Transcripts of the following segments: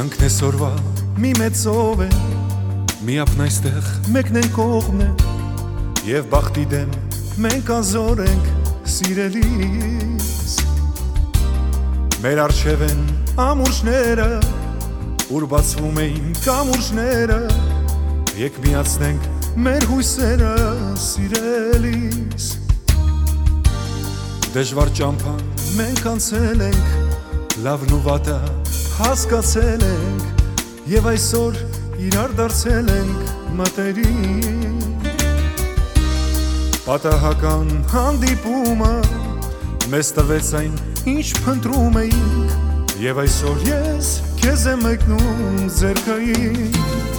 Կյանքն այսօրվա մի մեծով է, միապն այստեղ մեկն են կողմն է, և բախտի դեմ մենք անզոր ենք սիրելիս։ Մեր առջև են ամուրջները, ուր բացվում էին կամուրջները, եկ միացնենք մեր հույսերը սիրելիս։ Դժվար ճամփան մենք անցել ենք, լավն ու վատը հասկացել ենք, և այսօր իրար դարձել ենք մտերիմ։ Պատահական հանդիպումը մեզ տվեց այն, ինչ փնտրում էինք, և այսօր ես քեզ եմ մեկնում ձեռքային։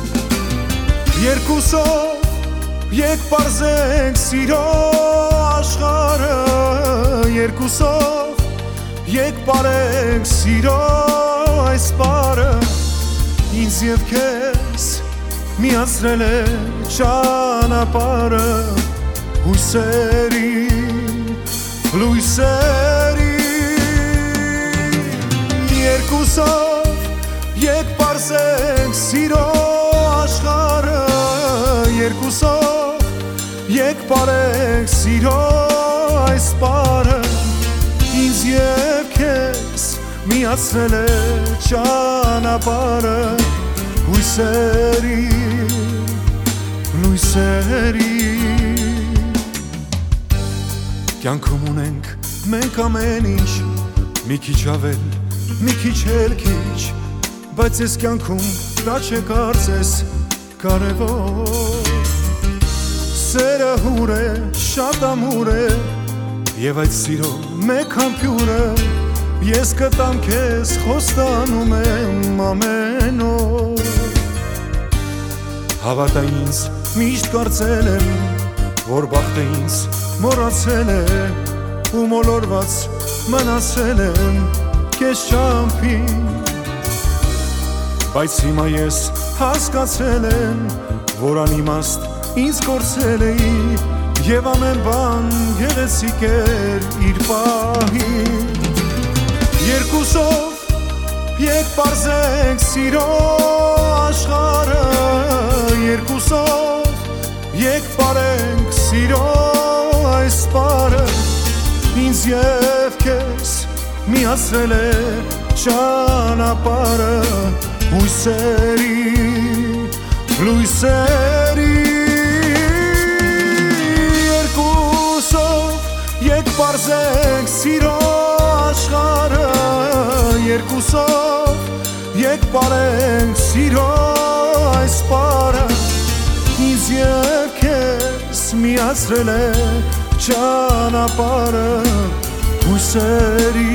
Երկուսով եկ պարզենք սիրո աշխարհը, երկուսով եկ պարենք սիրո այս պարը, ինձ և քեզ միացրել է ճանապարհը, հույսերի, լույսերի։ Երկուսով եկ պարզենք սիրո աշխարհը, երկուսով եկ պարենք սիրո այս պարը, ինձ և քեզ միացրել է ճանապարհը, հույսերի, լույսերի։ Կյանքում ունենք մենք ամեն ինչ, մի քիչ ավել, մի քիչ էլ քիչ, բայց ես կյանքում դա չէ կարծես կարևոր։ Սերը հուր է, շատ ամուր է, և այդ սիրո մեկ համբյուրը ես կտամ քեզ, խոստանում եմ ամեն օր։ Հավատա ինձ, միշտ կարծել եմ, որ բախտը ինձ մոռացել է, ու մոլորված մնացել եմ քեզ ճամփին։ Բայց հիմա ես հասկացել եմ, որ անիմաստ ինձ կորցրել էի, և ամեն բան գեղեցիկ էր իր պահին։ Երկուսով եկ պարզենք սիրո աշխարհը, երկուսով եկ պարենք սիրո այս պարը, ինձ և քեզ միացրել է ճանապարհը, հույսերի, լույսերի։ Երկուսով եկ պարզենք սիրո աշխարհը, երկուսով եկ պարենք սիրո այս պարը, ինձ և քեզ միացրել է ճանապարհը, հույսերի,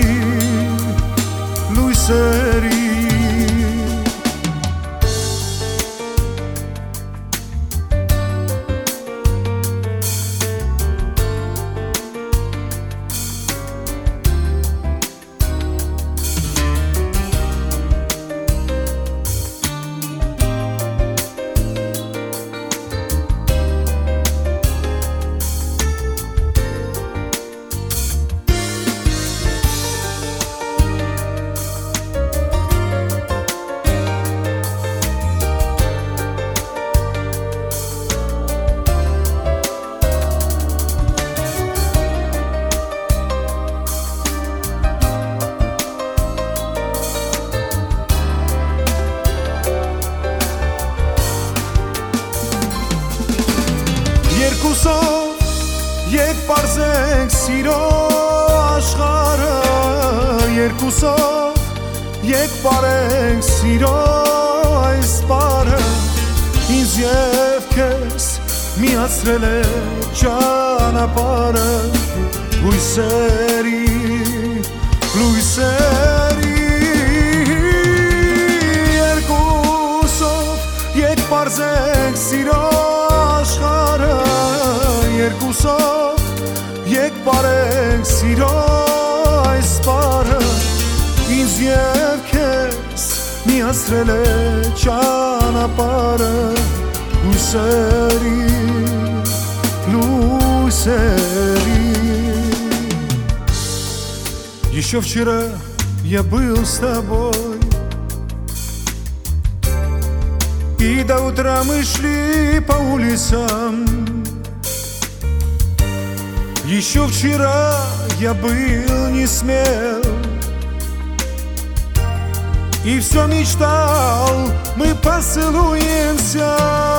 լույսերի։ Երկուսով եկ պարզենք սիրո աշխարհը, երկուսով եկ պարենք սիրո այս պարը, ինձ և քեզ միացրել է ճանապարհը, հույսերի, լույսերի։ Երկուսով եկ պարզենք սիրո աշխարհը, երկուսով եկ պարենք սիրո այս պարը, ինձ և քեզ միացրել է ճանապարհը, հույսերի, лусери. Еще вчера я был с тобой, И до утра мы шли по улицам. Еще вчера я был не смел и все мечтал, мы поцелуемся.